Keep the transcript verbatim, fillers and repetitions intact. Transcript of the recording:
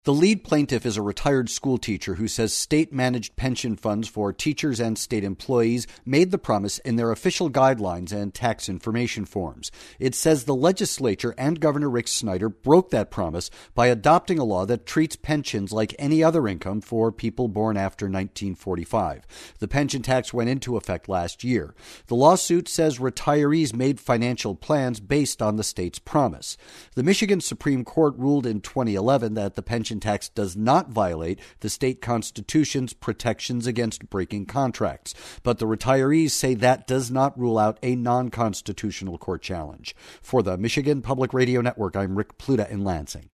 The lead plaintiff is a retired school teacher who says state-managed pension funds for teachers and state employees made the promise in their official guidelines and tax information forms. It says the legislature and Governor Rick Snyder broke that promise by adopting a law that treats pensions like any other income for people born after nineteen forty-five. The pension tax went into effect last year. The lawsuit says retirees made financial plans based on the state's promise. The Michigan Supreme Court ruled in twenty eleven that the pension tax does not violate the state constitution's protections against breaking contracts, but the retirees say that does not rule out a non-constitutional court challenge. For the Michigan Public Radio Network, I'm Rick Pluta in Lansing.